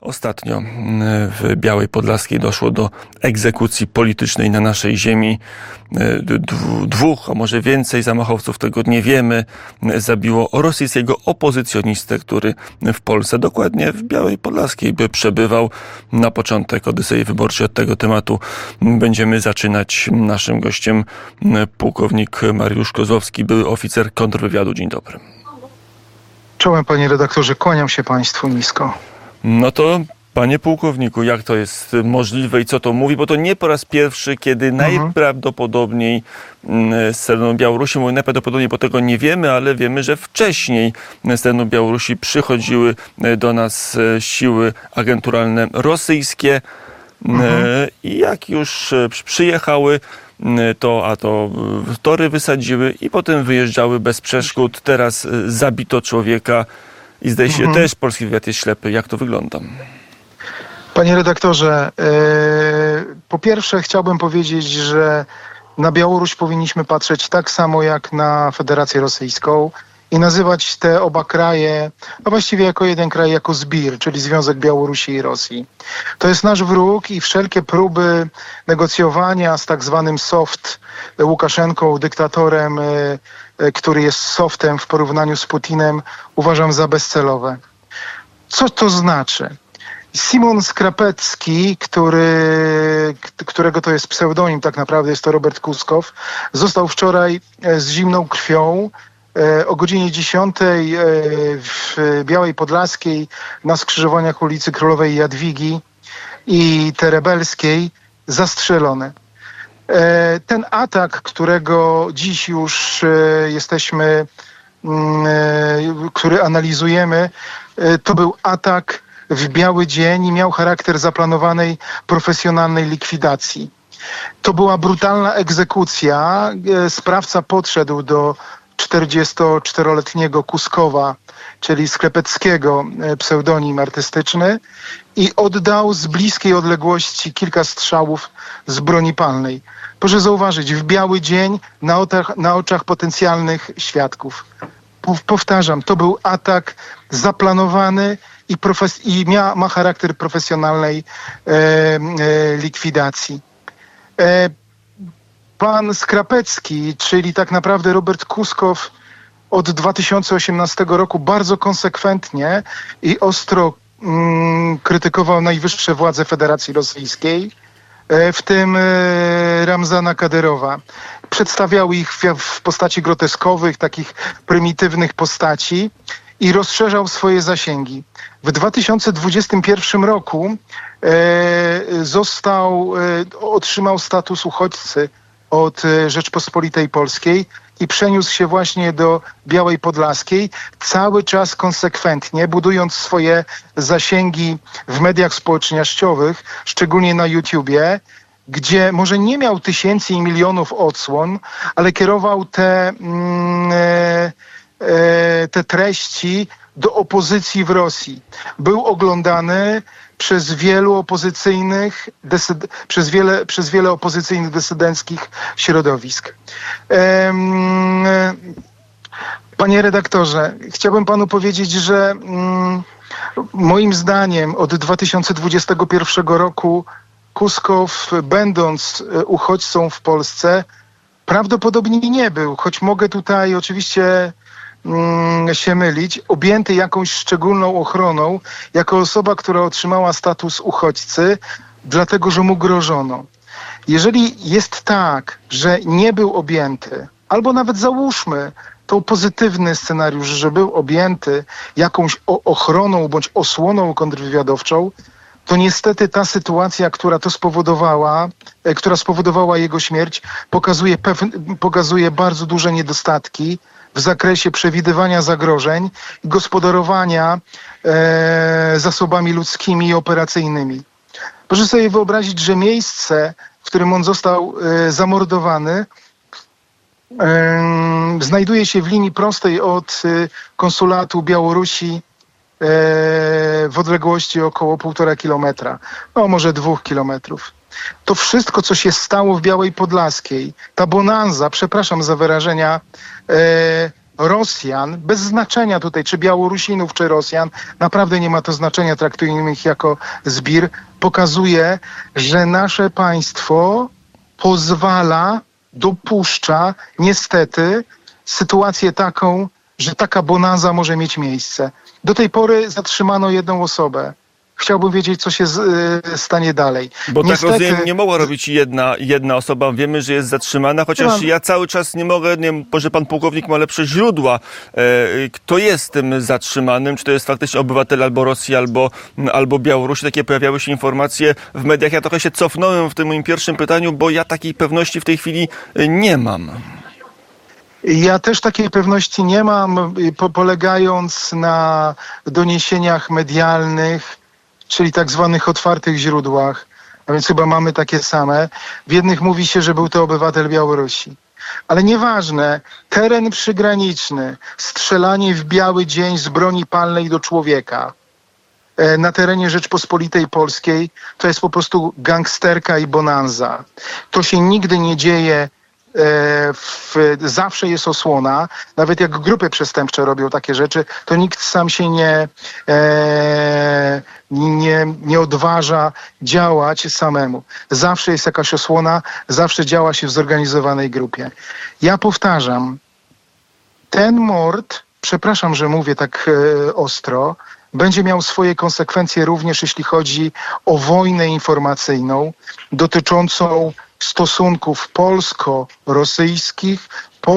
Ostatnio w Białej Podlaskiej doszło do egzekucji politycznej na naszej ziemi. Dwóch, a może więcej zamachowców, tego nie wiemy, zabiło rosyjskiego opozycjonistę, który w Polsce, dokładnie w Białej Podlaskiej, by przebywał. Na początek Odysei Wyborczej od tego tematu będziemy zaczynać. Naszym gościem pułkownik Mariusz Kozłowski, były oficer kontrwywiadu. Dzień dobry. Czołem, panie redaktorze, kłaniam się państwu nisko. No to, panie pułkowniku, jak to jest możliwe i co to mówi? Bo to nie po raz pierwszy, kiedy najprawdopodobniej z terenu Białorusi, mówię najprawdopodobniej, bo tego nie wiemy, ale wiemy, że wcześniej z terenu Białorusi przychodziły do nas siły agenturalne rosyjskie i jak już przyjechały, to tory wysadziły i potem wyjeżdżały bez przeszkód. Teraz zabito człowieka i zdaje się też polski wywiad jest ślepy. Jak to wygląda? Panie redaktorze, po pierwsze chciałbym powiedzieć, że na Białoruś powinniśmy patrzeć tak samo jak na Federację Rosyjską i nazywać te oba kraje, a właściwie jako jeden kraj, jako zbir, czyli Związek Białorusi i Rosji. To jest nasz wróg i wszelkie próby negocjowania z tak zwanym soft Łukaszenką, dyktatorem, który jest softem w porównaniu z Putinem, uważam za bezcelowe. Co to znaczy? Szymon Skrapecki, którego to jest pseudonim, tak naprawdę jest to Robert Kuskow, został wczoraj z zimną krwią o godzinie 10 w Białej Podlaskiej na skrzyżowaniach ulicy Królowej Jadwigi i Terebelskiej zastrzelony. Ten atak, którego dziś już który analizujemy, to był atak w biały dzień i miał charakter zaplanowanej, profesjonalnej likwidacji. To była brutalna egzekucja. Sprawca podszedł do 44-letniego Kuskowa, czyli Sklepeckiego, pseudonim artystyczny, i oddał z bliskiej odległości kilka strzałów z broni palnej. Proszę zauważyć, w biały dzień na oczach potencjalnych świadków. Powtarzam, to był atak zaplanowany i ma charakter profesjonalnej likwidacji. Pan Skrapecki, czyli tak naprawdę Robert Kuskow, od 2018 roku bardzo konsekwentnie i ostro krytykował najwyższe władze Federacji Rosyjskiej, w tym Ramzana Kadyrowa. Przedstawiał ich w postaci groteskowych, takich prymitywnych postaci i rozszerzał swoje zasięgi. W 2021 roku otrzymał status uchodźcy od Rzeczpospolitej Polskiej i przeniósł się właśnie do Białej Podlaskiej, cały czas konsekwentnie budując swoje zasięgi w mediach społecznościowych, szczególnie na YouTubie, gdzie może nie miał tysięcy i milionów odsłon, ale kierował te treści do opozycji w Rosji. Był oglądany przez wiele opozycyjnych dysydenckich środowisk. Panie redaktorze, chciałbym panu powiedzieć, że moim zdaniem od 2021 roku Kuskow, będąc uchodźcą w Polsce, prawdopodobnie nie był, choć mogę tutaj oczywiście się mylić, objęty jakąś szczególną ochroną, jako osoba, która otrzymała status uchodźcy, dlatego że mu grożono. Jeżeli jest tak, że nie był objęty, albo nawet załóżmy to pozytywny scenariusz, że był objęty jakąś ochroną bądź osłoną kontrwywiadowczą, to niestety ta sytuacja, która spowodowała jego śmierć, pokazuje bardzo duże niedostatki w zakresie przewidywania zagrożeń i gospodarowania zasobami ludzkimi i operacyjnymi. Proszę sobie wyobrazić, że miejsce, w którym on został zamordowany, znajduje się w linii prostej od konsulatu Białorusi w odległości około 1,5 kilometra, no może 2 kilometrów. To wszystko, co się stało w Białej Podlaskiej, ta bonanza, przepraszam za wyrażenia, Rosjan, bez znaczenia tutaj, czy Białorusinów, czy Rosjan, naprawdę nie ma to znaczenia, traktujemy ich jako zbir, pokazuje, że nasze państwo dopuszcza niestety sytuację taką, że taka bonanza może mieć miejsce. Do tej pory zatrzymano jedną osobę. Chciałbym wiedzieć, co się stanie dalej. Bo niestety, tak rozumiem, nie mogła robić jedna osoba. Wiemy, że jest zatrzymana, chociaż ja cały czas nie mogę, że pan pułkownik ma lepsze źródła. Kto jest tym zatrzymanym? Czy to jest faktycznie obywatel albo Rosji, albo Białorusi? Takie pojawiały się informacje w mediach. Ja trochę się cofnąłem w tym moim pierwszym pytaniu, bo ja takiej pewności w tej chwili nie mam. Ja też takiej pewności nie mam, polegając na doniesieniach medialnych, czyli tak zwanych otwartych źródłach, a więc chyba mamy takie same. W jednych mówi się, że był to obywatel Białorusi. Ale nieważne, teren przygraniczny, strzelanie w biały dzień z broni palnej do człowieka na terenie Rzeczpospolitej Polskiej to jest po prostu gangsterka i bonanza. To się nigdy nie dzieje. Zawsze jest osłona. Nawet jak grupy przestępcze robią takie rzeczy, to nikt sam się nie odważa działać samemu. Zawsze jest jakaś osłona, zawsze działa się w zorganizowanej grupie. Ja powtarzam, ten mord, przepraszam, że mówię tak ostro, będzie miał swoje konsekwencje również jeśli chodzi o wojnę informacyjną dotyczącą stosunków polsko-rosyjskich,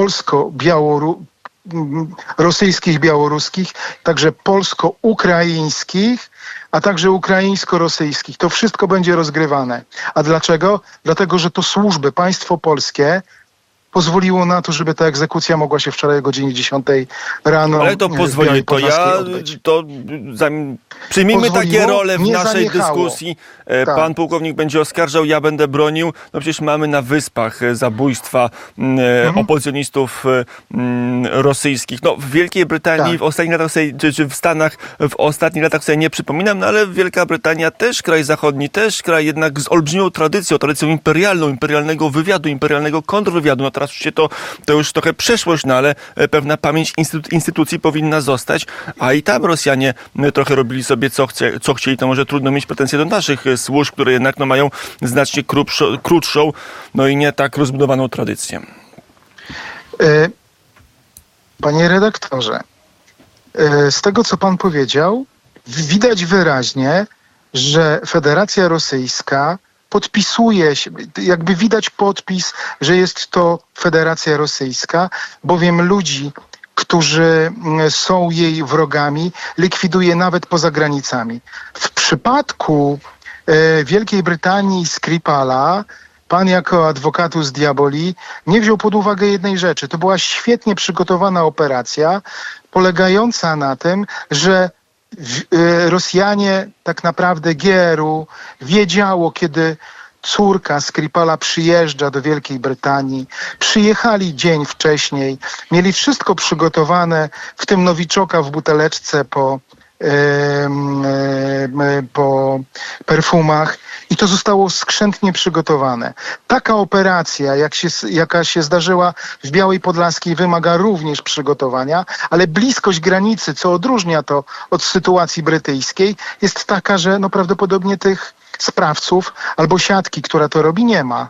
rosyjskich, białoruskich, także polsko-ukraińskich, a także ukraińsko-rosyjskich. To wszystko będzie rozgrywane. A dlaczego? Dlatego, że to służby, państwo polskie pozwoliło na to, żeby ta egzekucja mogła się wczoraj o godzinie 10 rano. Ale to pozwoli, przyjmijmy takie role w naszej dyskusji. Tak. Pan pułkownik będzie oskarżał, ja będę bronił. No przecież mamy na Wyspach zabójstwa opozycjonistów rosyjskich. No w Wielkiej Brytanii w ostatnich latach sobie, czy w Stanach w ostatnich latach sobie nie przypominam, no ale Wielka Brytania też kraj zachodni, też kraj jednak z olbrzymią tradycją imperialną, imperialnego wywiadu, imperialnego kontrwywiadu. No teraz oczywiście to już trochę przeszłość, no ale pewna pamięć instytucji powinna zostać, a i tam Rosjanie trochę robili sobie co chcieli, to może trudno mieć pretensje do naszych służb, które jednak mają znacznie krótszą, no i nie tak rozbudowaną tradycję. Panie redaktorze, z tego, co pan powiedział, widać wyraźnie, że Federacja Rosyjska podpisuje się, jakby widać podpis, że jest to Federacja Rosyjska, bowiem ludzi, którzy są jej wrogami, likwiduje nawet poza granicami. W przypadku Wielkiej Brytanii i Skripala pan jako advocatus diaboli nie wziął pod uwagę jednej rzeczy. To była świetnie przygotowana operacja polegająca na tym, że Rosjanie, tak naprawdę GRU, wiedziało, kiedy córka Skripala przyjeżdża do Wielkiej Brytanii. Przyjechali dzień wcześniej, mieli wszystko przygotowane, w tym nowiczoka w buteleczce po perfumach i to zostało skrzętnie przygotowane. Taka operacja, jaka się zdarzyła w Białej Podlaskiej, wymaga również przygotowania, ale bliskość granicy, co odróżnia to od sytuacji brytyjskiej, jest taka, że no prawdopodobnie tych sprawców albo siatki, która to robi, nie ma.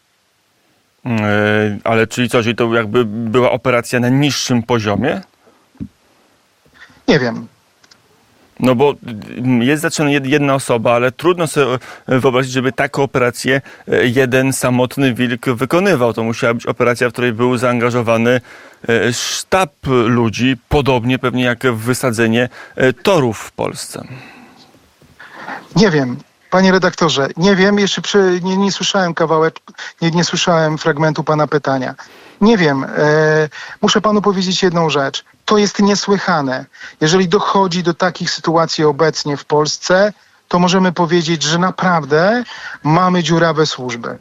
Ale czyli co, czyli to jakby była operacja na niższym poziomie? Nie wiem. No bo jest zatrzymana jedna osoba, ale trudno sobie wyobrazić, żeby taką operację jeden samotny wilk wykonywał. To musiała być operacja, w której był zaangażowany sztab ludzi, podobnie pewnie jak w wysadzenie torów w Polsce. Nie wiem. Panie redaktorze, nie wiem, jeszcze nie słyszałem nie słyszałem fragmentu pana pytania. Nie wiem, muszę panu powiedzieć jedną rzecz. To jest niesłychane. Jeżeli dochodzi do takich sytuacji obecnie w Polsce, to możemy powiedzieć, że naprawdę mamy dziurawe służby.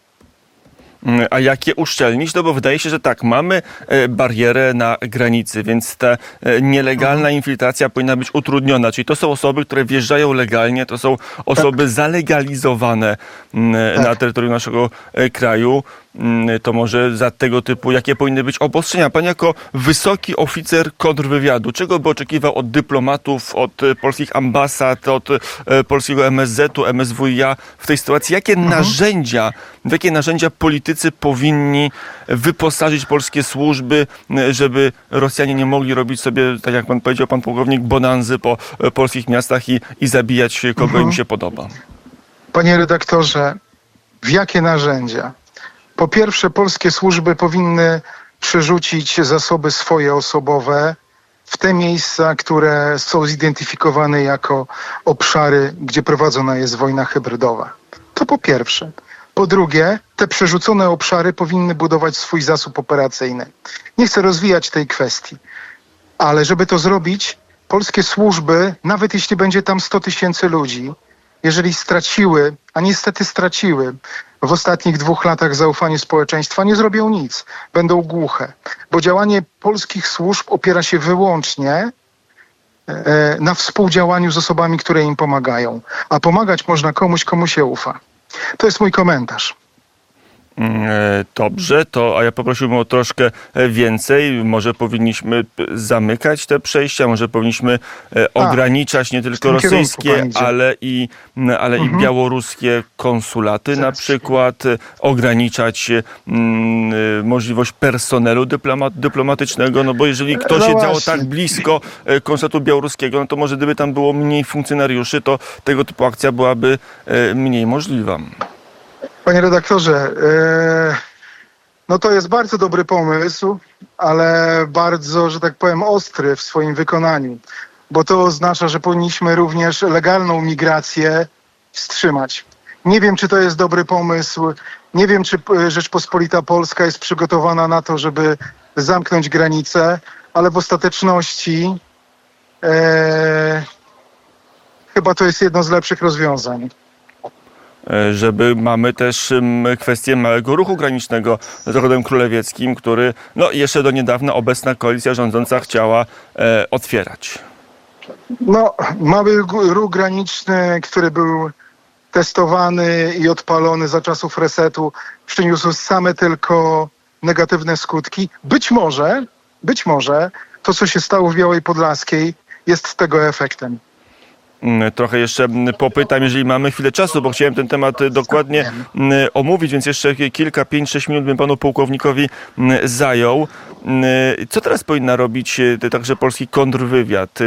A jak je uszczelnić? No bo wydaje się, że tak, mamy barierę na granicy, więc ta nielegalna infiltracja powinna być utrudniona. Czyli to są osoby, które wjeżdżają legalnie, to są osoby zalegalizowane na terytorium naszego kraju. to może za tego typu, jakie powinny być obostrzenia? Pan jako wysoki oficer kontrwywiadu, czego by oczekiwał od dyplomatów, od polskich ambasad, od polskiego MSZ-u, MSWiA w tej sytuacji? W jakie narzędzia politycy powinni wyposażyć polskie służby, żeby Rosjanie nie mogli robić sobie, tak jak pan powiedział, pan pułkownik, bonanzy po polskich miastach i zabijać kogo im się podoba? Panie redaktorze, w jakie narzędzia? Po pierwsze, polskie służby powinny przerzucić zasoby swoje osobowe w te miejsca, które są zidentyfikowane jako obszary, gdzie prowadzona jest wojna hybrydowa. To po pierwsze. Po drugie, te przerzucone obszary powinny budować swój zasób operacyjny. Nie chcę rozwijać tej kwestii, ale żeby to zrobić, polskie służby, nawet jeśli będzie tam 100 000 ludzi, jeżeli straciły, a niestety straciły w ostatnich 2 latach zaufanie społeczeństwa, nie zrobią nic. Będą głuche. Bo działanie polskich służb opiera się wyłącznie na współdziałaniu z osobami, które im pomagają. A pomagać można komuś, komu się ufa. To jest mój komentarz. Dobrze, a ja prosiłbym o troszkę więcej. Może powinniśmy zamykać te przejścia, może powinniśmy ograniczać nie tylko rosyjskie, ale i białoruskie konsulaty na przykład, ograniczać możliwość personelu dyplomatycznego, no bo jeżeli ktoś siedział tak blisko konsulatu białoruskiego, no to może gdyby tam było mniej funkcjonariuszy, to tego typu akcja byłaby mniej możliwa. Panie redaktorze, no to jest bardzo dobry pomysł, ale bardzo, że tak powiem, ostry w swoim wykonaniu, bo to oznacza, że powinniśmy również legalną migrację wstrzymać. Nie wiem, czy to jest dobry pomysł, nie wiem, czy Rzeczpospolita Polska jest przygotowana na to, żeby zamknąć granice, ale w ostateczności chyba to jest jedno z lepszych rozwiązań. Mamy też kwestię małego ruchu granicznego z Zachodem Królewieckim, który jeszcze do niedawna obecna koalicja rządząca chciała otwierać. Mały ruch graniczny, który był testowany i odpalony za czasów resetu, przyniósł same tylko negatywne skutki. Być może to, co się stało w Białej Podlaskiej, jest tego efektem. Trochę jeszcze popytam, jeżeli mamy chwilę czasu, bo chciałem ten temat dokładnie omówić, więc jeszcze kilka, 5-6 minut bym panu pułkownikowi zajął. Co teraz powinna robić także polski kontrwywiad?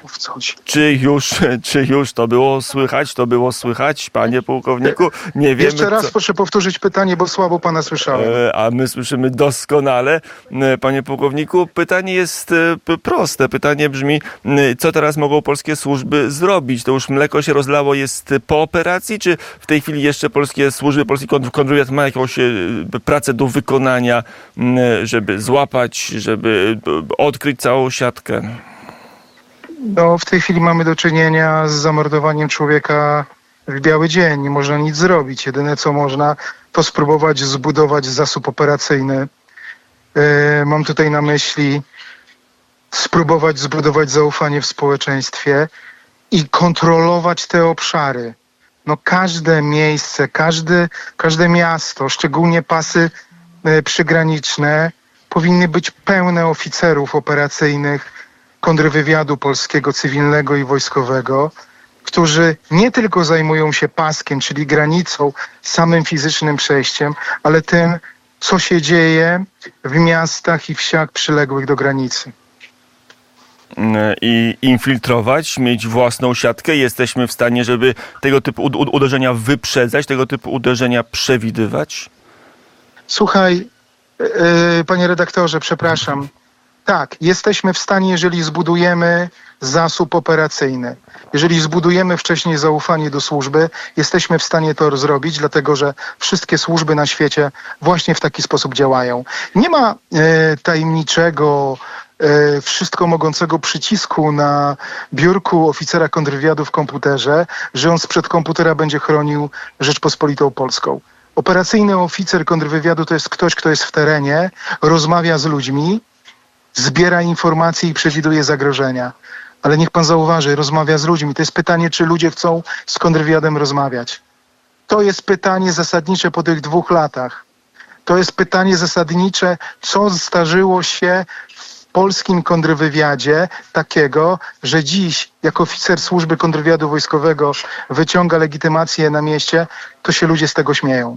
Czy już to było słychać? Panie pułkowniku? Nie wiemy. Jeszcze raz proszę powtórzyć pytanie, bo słabo pana słyszałem. A my słyszymy doskonale. Panie pułkowniku, pytanie jest proste. Pytanie brzmi, co teraz mogą polskie służby zrobić? To już mleko się rozlało, jest po operacji, czy w tej chwili jeszcze polskie służby, polski kontrwywiad ma jakąś pracę do wykonania, żeby złapać, żeby odkryć całą siatkę? W tej chwili mamy do czynienia z zamordowaniem człowieka w biały dzień. Nie można nic zrobić. Jedyne co można, to spróbować zbudować zasób operacyjny. Mam tutaj na myśli spróbować zbudować zaufanie w społeczeństwie i kontrolować te obszary. Każde miejsce, każde miasto, szczególnie pasy przygraniczne, powinny być pełne oficerów operacyjnych kontrwywiadu polskiego, cywilnego i wojskowego, którzy nie tylko zajmują się paskiem, czyli granicą, samym fizycznym przejściem, ale tym, co się dzieje w miastach i wsiach przyległych do granicy. I infiltrować, mieć własną siatkę. Jesteśmy w stanie, żeby tego typu uderzenia wyprzedzać, tego typu uderzenia przewidywać? Słuchaj, panie redaktorze, przepraszam. Tak, jesteśmy w stanie, jeżeli zbudujemy zasób operacyjny. Jeżeli zbudujemy wcześniej zaufanie do służby, jesteśmy w stanie to zrobić, dlatego że wszystkie służby na świecie właśnie w taki sposób działają. Nie ma tajemniczego, wszystko mogącego przycisku na biurku oficera kontrwywiadu w komputerze, że on sprzed komputera będzie chronił Rzeczpospolitą Polską. Operacyjny oficer kontrwywiadu to jest ktoś, kto jest w terenie, rozmawia z ludźmi, zbiera informacje i przewiduje zagrożenia. Ale niech pan zauważy, rozmawia z ludźmi. To jest pytanie, czy ludzie chcą z kontrwywiadem rozmawiać. To jest pytanie zasadnicze po tych 2 latach. To jest pytanie zasadnicze, co zdarzyło się w polskim kontrwywiadzie takiego, że dziś jako oficer służby kontrwywiadu wojskowego wyciąga legitymację na mieście, to się ludzie z tego śmieją.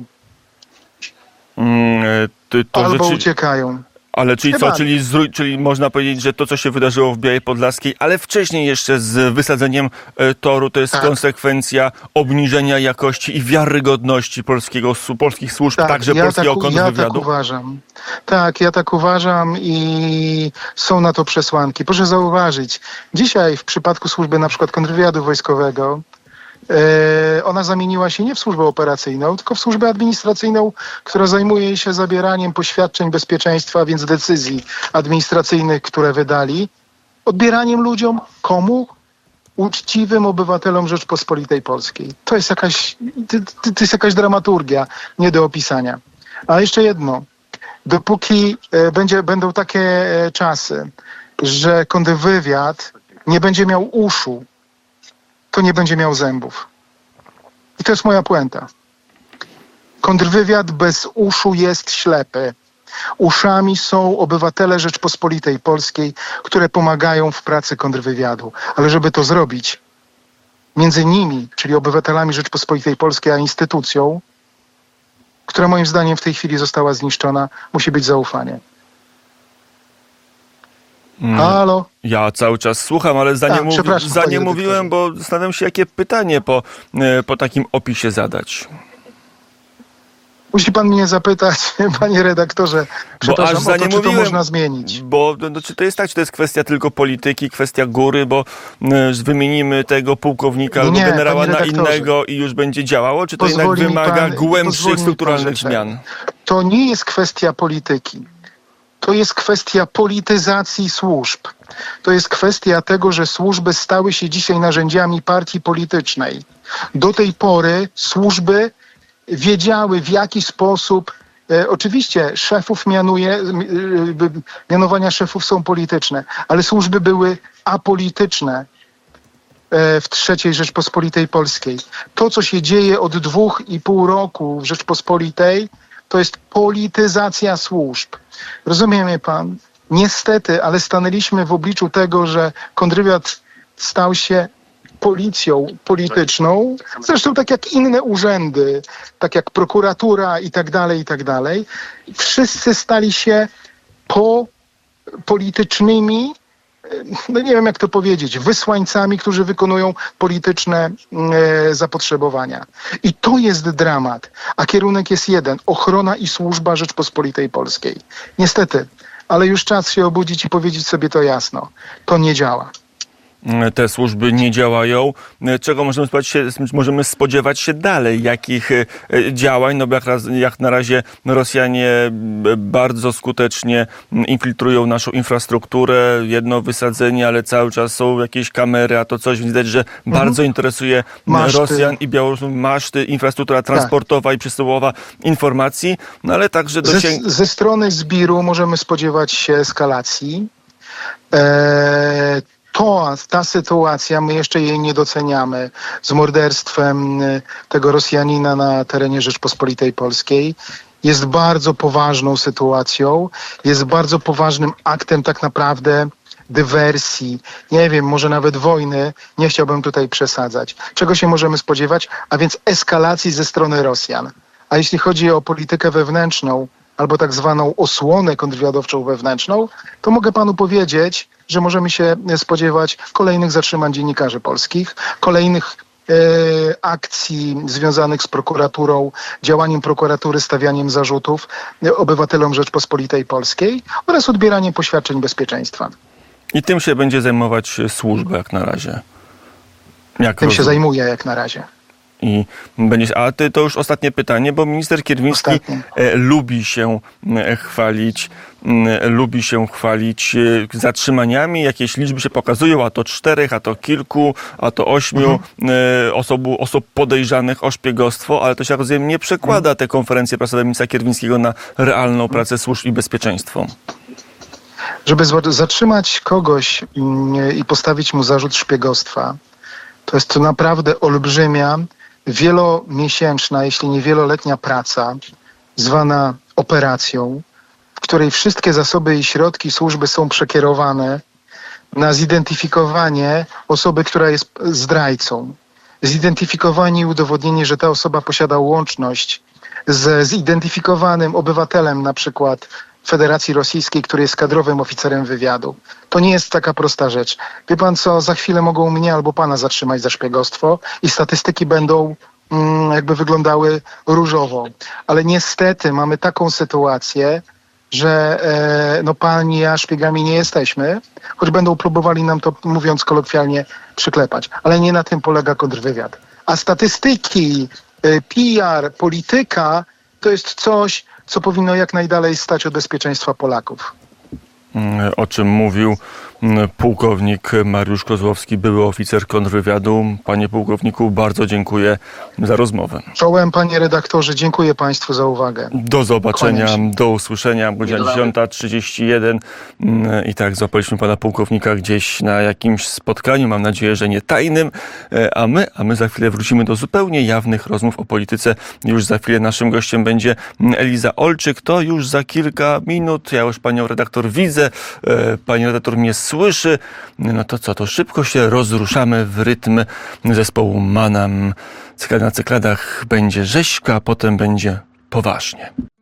Albo uciekają. Ale czyli co? Czyli można powiedzieć, że to, co się wydarzyło w Białej Podlaskiej, ale wcześniej jeszcze z wysadzeniem toru, to jest konsekwencja obniżenia jakości i wiarygodności polskich służb, także polskiego kontrwywiadu? Ja tak uważam. Tak, ja tak uważam i są na to przesłanki. Proszę zauważyć, dzisiaj w przypadku służby na przykład kontrwywiadu wojskowego, ona zamieniła się nie w służbę operacyjną, tylko w służbę administracyjną, która zajmuje się zabieraniem poświadczeń bezpieczeństwa, więc decyzji administracyjnych, które wydali, odbieraniem ludziom, komu? Uczciwym obywatelom Rzeczpospolitej Polskiej. To jest jakaś dramaturgia, nie do opisania. A jeszcze jedno. Dopóki będą takie czasy, że kontrwywiad nie będzie miał uszu, to nie będzie miał zębów. I to jest moja puenta. Kontrwywiad bez uszu jest ślepy. Uszami są obywatele Rzeczpospolitej Polskiej, które pomagają w pracy kontrwywiadu. Ale żeby to zrobić, między nimi, czyli obywatelami Rzeczpospolitej Polskiej, a instytucją, która moim zdaniem w tej chwili została zniszczona, musi być zaufanie. Halo? Ja cały czas słucham, ale zanim mówiłem, bo zastanawiam się, jakie pytanie po takim opisie zadać. Musi pan mnie zapytać, panie redaktorze, przepraszam, czy to można zmienić? Bo czy to jest tak, czy to jest kwestia tylko polityki, kwestia góry, bo wymienimy tego pułkownika albo generała na innego i już będzie działało, czy to jednak wymaga głębszych strukturalnych zmian? To nie jest kwestia polityki. To jest kwestia polityzacji służb. To jest kwestia tego, że służby stały się dzisiaj narzędziami partii politycznej. Do tej pory służby wiedziały, w jaki sposób, oczywiście szefów mianowania szefów są polityczne, ale służby były apolityczne w III Rzeczpospolitej Polskiej. To, co się dzieje od 2,5 roku w Rzeczpospolitej, to jest polityzacja służb. Rozumie mnie pan? Niestety, ale stanęliśmy w obliczu tego, że kontrwywiad stał się policją polityczną, zresztą tak jak inne urzędy, tak jak prokuratura i tak dalej. Wszyscy stali się politycznymi, no nie wiem jak to powiedzieć, wysłańcami, którzy wykonują polityczne zapotrzebowania. I to jest dramat. A kierunek jest jeden. Ochrona i służba Rzeczpospolitej Polskiej. Niestety, ale już czas się obudzić i powiedzieć sobie to jasno. To nie działa. Te służby nie działają. Czego możemy spodziewać się dalej? Jakich działań? No bo jak na razie Rosjanie bardzo skutecznie infiltrują naszą infrastrukturę. Jedno wysadzenie, ale cały czas są jakieś kamery, a to coś. Widać, że bardzo interesuje Rosjan i Białorusinów maszty, infrastruktura transportowa i przesyłowa informacji, no ale także ze strony Zbiru możemy spodziewać się eskalacji. Ta sytuacja, my jeszcze jej nie doceniamy, z morderstwem tego Rosjanina na terenie Rzeczpospolitej Polskiej, jest bardzo poważną sytuacją, jest bardzo poważnym aktem tak naprawdę dywersji, nie wiem, może nawet wojny, nie chciałbym tutaj przesadzać. Czego się możemy spodziewać? A więc eskalacji ze strony Rosjan. A jeśli chodzi o politykę wewnętrzną, albo tak zwaną osłonę kontrwywiadowczą wewnętrzną, to mogę panu powiedzieć, że możemy się spodziewać kolejnych zatrzymań dziennikarzy polskich, kolejnych akcji związanych z prokuraturą, działaniem prokuratury, stawianiem zarzutów obywatelom Rzeczpospolitej Polskiej oraz odbieraniem poświadczeń bezpieczeństwa. I tym się będzie zajmować służba jak na razie. Tym się zajmuje jak na razie. To już ostatnie pytanie, bo minister Kierwiński lubi się chwalić zatrzymaniami. Jakieś liczby się pokazują, a to 4, a to kilku, a to 8 osób podejrzanych o szpiegostwo, ale to się, jak rozumiem, nie przekłada te konferencje prasowe ministra Kierwińskiego na realną pracę służb i bezpieczeństwo. Żeby zatrzymać kogoś i postawić mu zarzut szpiegostwa, to jest to naprawdę olbrzymia, wielomiesięczna, jeśli nie wieloletnia praca, zwana operacją, w której wszystkie zasoby i środki służby są przekierowane na zidentyfikowanie osoby, która jest zdrajcą. Zidentyfikowanie i udowodnienie, że ta osoba posiada łączność ze zidentyfikowanym obywatelem na przykład Federacji Rosyjskiej, który jest kadrowym oficerem wywiadu. To nie jest taka prosta rzecz. Wie pan co, za chwilę mogą mnie albo pana zatrzymać za szpiegostwo i statystyki będą jakby wyglądały różowo. Ale niestety mamy taką sytuację, że pan i ja szpiegami nie jesteśmy, choć będą próbowali nam to, mówiąc kolokwialnie, przyklepać. Ale nie na tym polega kontrwywiad. A statystyki, PR, polityka to jest coś, co powinno jak najdalej stać od bezpieczeństwa Polaków. O czym mówił pułkownik Mariusz Kozłowski, były oficer kontrwywiadu. Panie pułkowniku, bardzo dziękuję za rozmowę. Czołem, panie redaktorze, dziękuję państwu za uwagę. Do zobaczenia, do usłyszenia. Godzina 10:31. I tak, złapaliśmy pana pułkownika gdzieś na jakimś spotkaniu, mam nadzieję, że nie tajnym, a my za chwilę wrócimy do zupełnie jawnych rozmów o polityce. Już za chwilę naszym gościem będzie Eliza Olczyk. To już za kilka minut. Ja już panią redaktor widzę, pani redaktor mnie słyszy. No to co, to szybko się rozruszamy w rytm zespołu Manam. Na cykladach będzie rzeźka, a potem będzie poważnie.